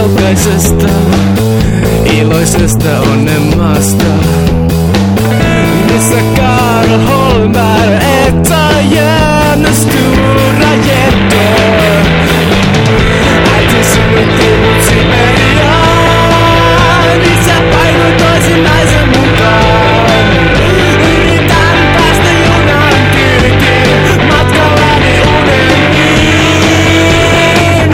kaukaisesta, iloisesta onnenmaasta. Missä Karl Holmberg etar gärna stora gäddor. Äiti suunnitti mut Siberiaan, isä painui toisen naisen mukaan. Yritän päästä junan kyytiin, matkallani unelmiin.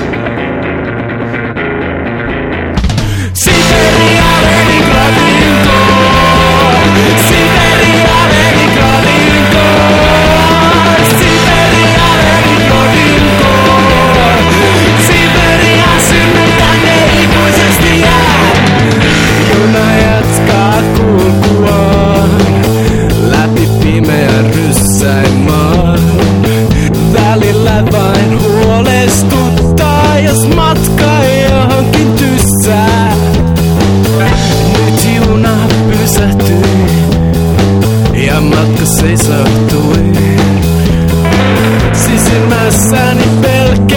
Siberia, Leningradinko. Siberia, Leningradinko. Siberia, Leningradinko. Siberia, synny tänne ikuisesti jää. Juna jatkaa kulkuaan läpi pimeän ryssäinmaan. Välillä vain huolestuttaa, jos matka johonkin tyssää. Nyt juna pysähtyi ja matka seisahtui. Sisimmässäni pelkkä